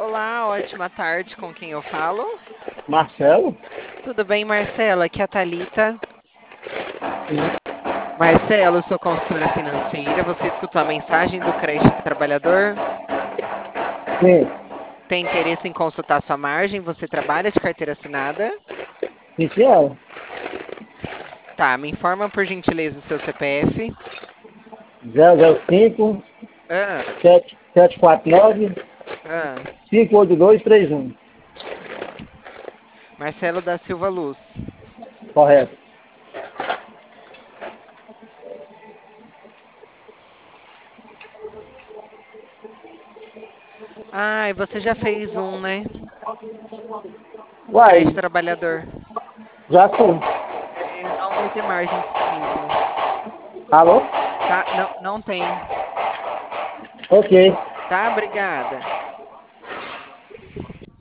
Olá, ótima tarde. Com quem eu falo? Marcelo? Tudo bem, Marcela? Aqui é a Thalita. Sim. Marcelo, eu sou consultora financeira. Você escutou a mensagem do crédito trabalhador? Sim. Tem interesse em consultar sua margem? Você trabalha de carteira assinada? Sim, senhora. Tá, me informa por gentileza o seu CPF. 005 Ah, 749 ah. 58231. Marcelo da Silva Luz. Correto. Ah, e você já fez um, né? Crédito Uai, trabalhador. já sim. É, não vai ter margem disponível. Alô? Tá? Não, não tem. Ok. Tá? Obrigada.